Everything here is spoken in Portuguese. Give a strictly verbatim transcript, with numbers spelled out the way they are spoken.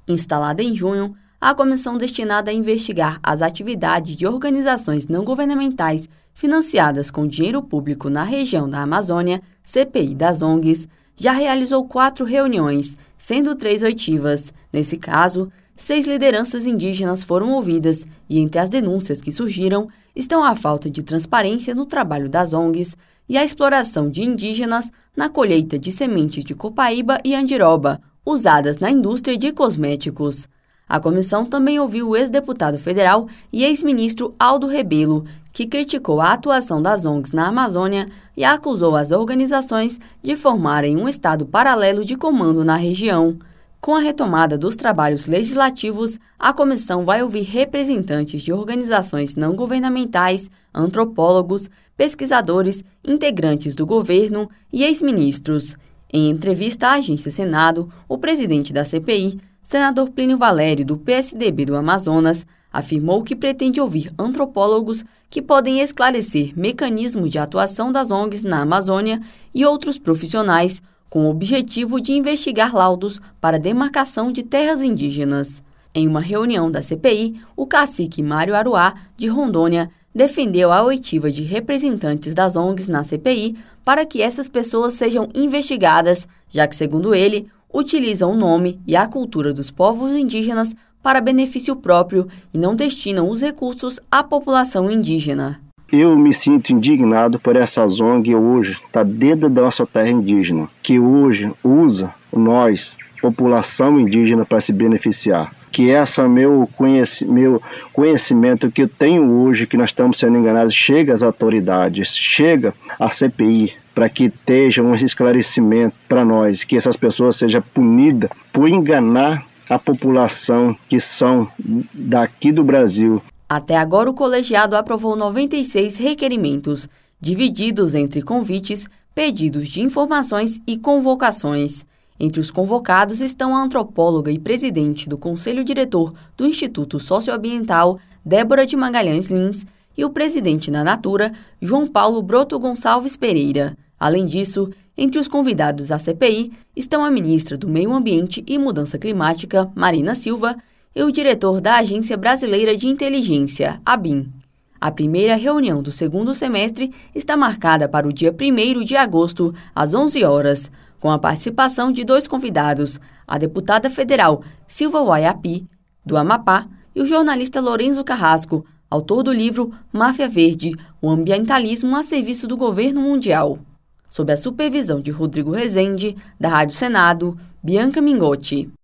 Instalada em junho, a comissão destinada a investigar as atividades de organizações não governamentais financiadas com dinheiro público na região da Amazônia, C P I das O N Gs, já realizou quatro reuniões, sendo três oitivas. Nesse caso, seis lideranças indígenas foram ouvidas e entre as denúncias que surgiram estão a falta de transparência no trabalho das O N Gs e a exploração de indígenas na colheita de sementes de copaíba e andiroba, usadas na indústria de cosméticos. A comissão também ouviu o ex-deputado federal e ex-ministro Aldo Rebelo, que criticou a atuação das O N Gs na Amazônia e acusou as organizações de formarem um estado paralelo de comando na região. Com a retomada dos trabalhos legislativos, a comissão vai ouvir representantes de organizações não governamentais, antropólogos, pesquisadores, integrantes do governo e ex-ministros. Em entrevista à Agência Senado, o presidente da C P I, senador Plínio Valério, do P S D B do Amazonas, afirmou que pretende ouvir antropólogos que podem esclarecer mecanismos de atuação das O N Gs na Amazônia e outros profissionais, com o objetivo de investigar laudos para demarcação de terras indígenas. Em uma reunião da C P I, o cacique Mário Aruá, de Rondônia, defendeu a oitiva de representantes das O N Gs na C P I para que essas pessoas sejam investigadas, já que, segundo ele, utilizam o nome e a cultura dos povos indígenas para benefício próprio e não destinam os recursos à população indígena. Eu me sinto indignado por essas O N Gs hoje, tá dentro da nossa terra indígena, que hoje usa nós, população indígena, para se beneficiar. Que esse meu, conheci, meu conhecimento que eu tenho hoje, que nós estamos sendo enganados, chega às autoridades, chega à C P I, para que esteja um esclarecimento para nós, que essas pessoas sejam punidas por enganar a população que são daqui do Brasil. Até agora, o colegiado aprovou noventa e seis requerimentos, divididos entre convites, pedidos de informações e convocações. Entre os convocados estão a antropóloga e presidente do Conselho Diretor do Instituto Socioambiental, Débora de Magalhães Lins, e o presidente da Natura, João Paulo Broto Gonçalves Pereira. Além disso, entre os convidados à C P I estão a ministra do Meio Ambiente e Mudança Climática, Marina Silva, e o diretor da Agência Brasileira de Inteligência, ABIN. A primeira reunião do segundo semestre está marcada para o dia primeiro de agosto, às onze horas, com a participação de dois convidados, a deputada federal Silva Waiapi, do Amapá, e o jornalista Lorenzo Carrasco, autor do livro Máfia Verde, o ambientalismo a serviço do governo mundial. Sob a supervisão de Rodrigo Rezende, da Rádio Senado, Bianca Mingotti.